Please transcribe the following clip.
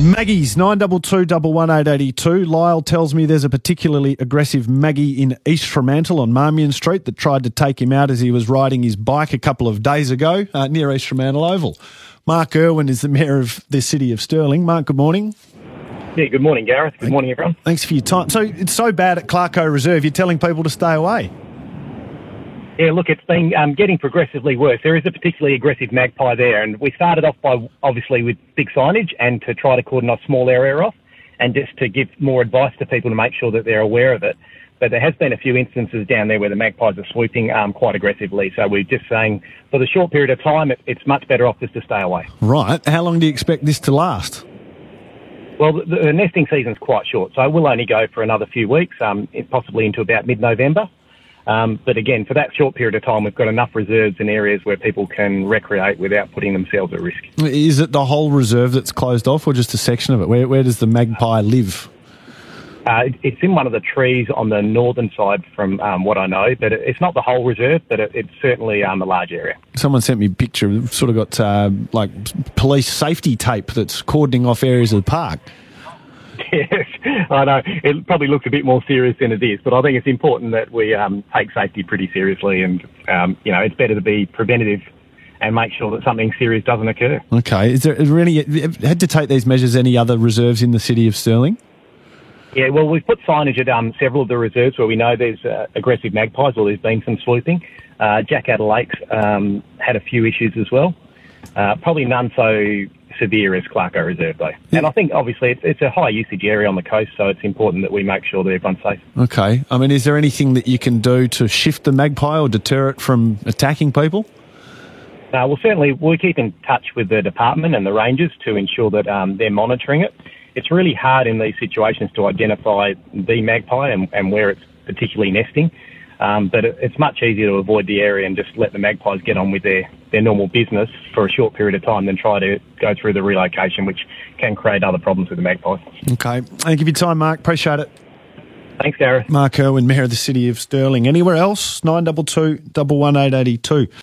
Maggie's 922 Lyle tells me there's a particularly aggressive Maggie in East Fremantle on Marmion Street that tried to take him out as he was riding his bike a couple of days ago near East Fremantle Oval. Mark Irwin is the Mayor of the City of Stirling. Mark, good morning. Yeah, good morning, Gareth. Good morning, everyone. Thanks for your time. So it's so bad at Clarko Reserve, you're telling people to stay away? Yeah, look, it's been getting progressively worse. There is a particularly aggressive magpie there, and we started off by, obviously, with big signage and to try to cordon off small area off and just to give more advice to people to make sure that they're aware of it. But there has been a few instances down there where the magpies are swooping quite aggressively. So we're just saying for the short period of time, it's much better off just to stay away. Right. How long do you expect this to last? Well, the nesting season's quite short, so it will only go for another few weeks, possibly into about mid-November. But again, for that short period of time, we've got enough reserves in areas where people can recreate without putting themselves at risk. Is it the whole reserve that's closed off or just a section of it? Where does the magpie live? It's in one of the trees on the northern side from what I know, but it's not the whole reserve, but it's certainly a large area. Someone sent me a picture. We've sort of got like police safety tape that's cordoning off areas of the park. Yes, I know. It probably looks a bit more serious than it is, but I think it's important that we take safety pretty seriously and, it's better to be preventative and make sure that something serious doesn't occur. Okay. Is there any, had to take these measures any other reserves in the City of Stirling? Yeah, well, we've put signage at several of the reserves where we know there's aggressive magpies or there's been some swooping. Jackadder Lakes had a few issues as well. Probably none so severe as Clarko Reserve, though. Yeah. And I think, obviously, it's a high-usage area on the coast, so it's important that we make sure that everyone's safe. Okay. I mean, is there anything that you can do to shift the magpie or deter it from attacking people? Well, certainly we keep in touch with the department and the rangers to ensure that they're monitoring it. It's really hard in these situations to identify the magpie and where it's particularly nesting. But it's much easier to avoid the area and just let the magpies get on with their normal business for a short period of time than try to go through the relocation, which can create other problems with the magpies. Okay. Thank you for your time, Mark. Appreciate it. Thanks, Gareth. Mark Irwin, Mayor of the City of Stirling. Anywhere else? 922 11882.